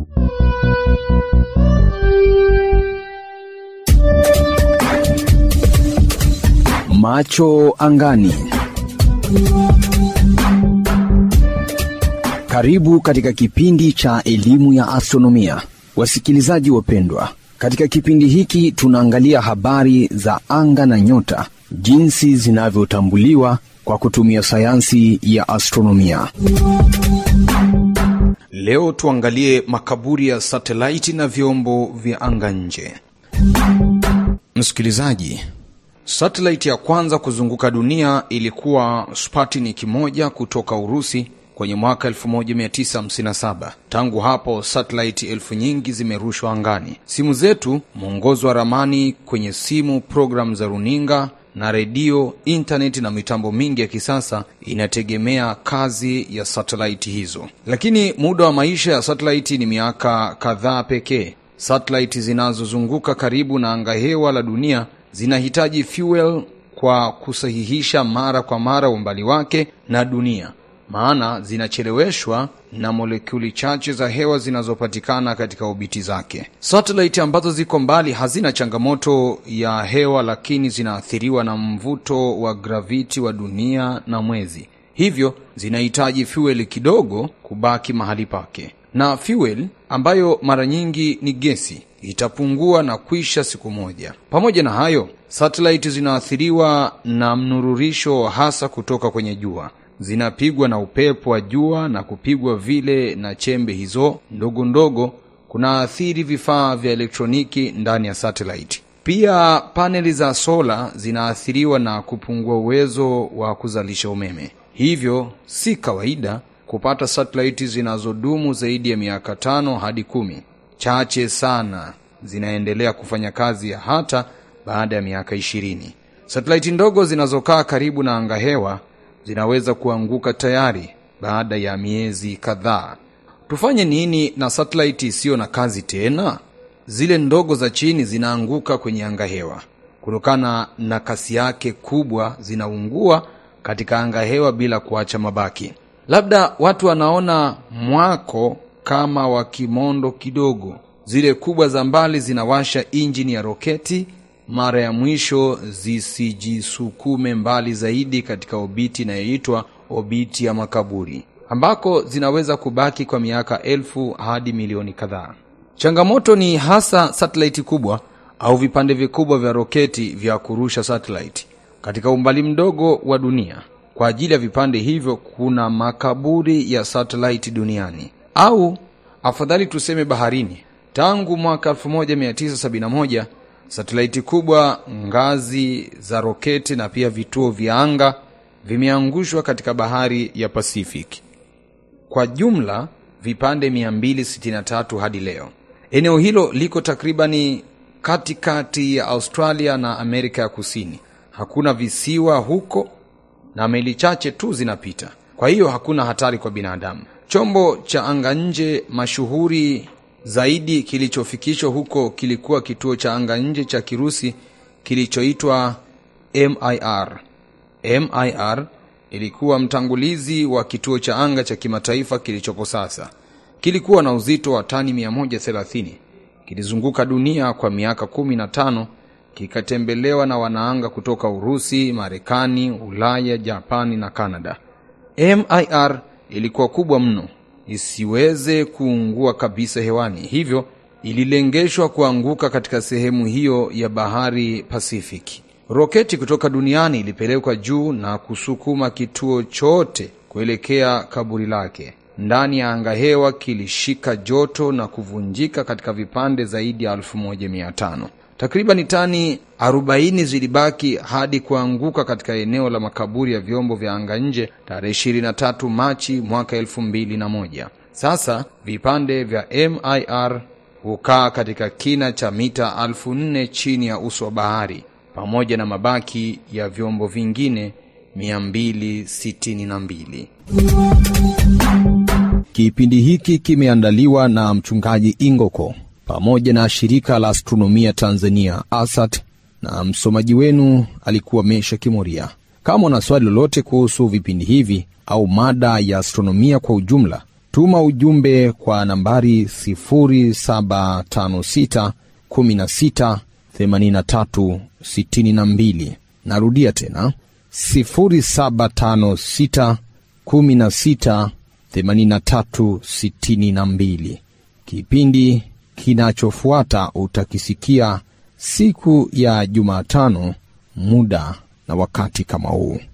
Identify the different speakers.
Speaker 1: Macho angani. Karibu katika kipindi cha elimu ya astronomia. Wasikilizaji wapendwa, katika kipindi hiki tunaangalia habari za anga na nyota, jinsi zinavyotambuliwa kwa kutumia sayansi ya astronomia. Leo tuangalie makaburi ya satelaiti na vyombo vya anga nje. Msikilizaji, satelaiti ya kwanza kuzunguka dunia ilikuwa Sputnik 1 kutoka Urusi kwenye mwaka 1957. Tangu hapo satelaiti elfu nyingi zimerushwa angani. Simu zetu, mwongozo wa ramani kwenye simu, program za runinga na redio, internet na mitambo mingi ya kisasa inategemea kazi ya satelaiti hizo. Lakini muda wa maisha ya satelaiti ni miaka kadhaa pekee. Satelaiti zinazozunguka karibu na angahewa la dunia zinahitaji fuel kwa kusahihisha mara kwa mara umbali wake na dunia, maana zinacheleweshwa na molekuli chache za hewa zinazopatikana katika obiti zake. Satellite ambazo ziko mbali hazina changamoto ya hewa, lakini zinaathiriwa na mvuto wa gravity wa dunia na mwezi. Hivyo zinahitaji fuel kidogo kubaki mahali pake. Na fuel ambayo mara nyingi ni gesi itapungua na kuisha siku moja. Pamoja na hayo, satellite zinaathiriwa na mnururisho hasa kutoka kwenye jua. Zinapigwa na upepo wa jua na kupigwa vile na chembe hizo ndogo ndogo kunaathiri vifaa vya elektroniki ndani ya satellite. Pia paneli za sola zinaathiriwa na kupungua uwezo wa kuzalisha umeme. Hivyo si kawaida kupata satellite zinazodumu zaidi ya miaka 5 hadi 10. Chache sana zinaendelea kufanya kazi hata baada ya miaka 20. Satellite ndogo zinazokaa karibu na angahewa zinaweza kuanguka tayari baada ya miezi kadhaa. Tufanye nini na satellite isiyo na kazi tena? Zile ndogo za chini zinaanguka kwenye angahewa. Kutokana na kasi yake kubwa, zinaungua katika angahewa bila kuacha mabaki. Labda watu wanaona mwako kama wa kimondo kidogo. Zile kubwa za mbali zinawasha injini ya roketi mara ya mwisho zisijisukume mbali zaidi katika obiti inayoitwa obiti ya makaburi, ambako zinaweza kubaki kwa miaka 1000 hadi milioni kadhaa. Changamoto ni hasa satellite kubwa au vipande vikubwa vya roketi vya kurusha satellite katika umbali mdogo wa dunia. Kwa ajili ya vipande hivyo kuna makaburi ya satellite duniani, au afadhali tuseme baharini. Tangu mwaka 1971 satellite kubwa, ngazi za roketi na pia vituo vya anga vimeangushwa katika bahari ya Pacific. Kwa jumla vipande 263 hadi leo. Eneo hilo liko takribani katikati ya Australia na Amerika ya Kusini. Hakuna visiwa huko na meli chache tu zinapita. Kwa hiyo hakuna hatari kwa binadamu. Chombo cha anga nje mashuhuri zaidi kilichofikishwa huko kilikuwa kituo cha anga nje cha Kirusi kilichoitwa MIR. MIR ilikuwa mtangulizi wa kituo cha anga cha kimataifa kilichopo sasa. Kilikuwa na uzito wa tani 130. Kilizunguka dunia kwa miaka 15, kikatembelewa na wanaanga kutoka Urusi, Marekani, Ulaya, Japani na Canada. MIR ilikuwa kubwa mno isiweze kuungua kabisa hewani, hivyo ililengeshwa kuanguka katika sehemu hiyo ya bahari Pacific. Roketi kutoka duniani ilipelekwa juu na kusukuma kituo chote kuelekea kaburi lake. Ndani ya angahewa kilishika joto na kuvunjika katika vipande zaidi ya 1500. Takriban tani 40 zilibaki hadi kuanguka katika eneo la makaburi ya vyombo vya anga nje tarehe 23 Machi mwaka 2001. Sasa vipande vya MIR hukaa katika kina cha mita 4000 chini ya uso wa bahari, pamoja na mabaki ya vyombo vingine 262. Kipindi hiki kimeandaliwa na mchungaji Ingoko pamoja na shirika la astronomia Tanzania ASAT, na msomaji wenu alikuwa Mesha Kimoria. Kama una swali lolote kuhusu vipindi hivi au mada ya astronomia kwa ujumla, Tuma ujumbe kwa nambari 0756 16 83 62. Narudia tena 0756 16 83 62. Kipindi kinachofuata utakisikia siku ya Jumatano, muda na wakati kama huu.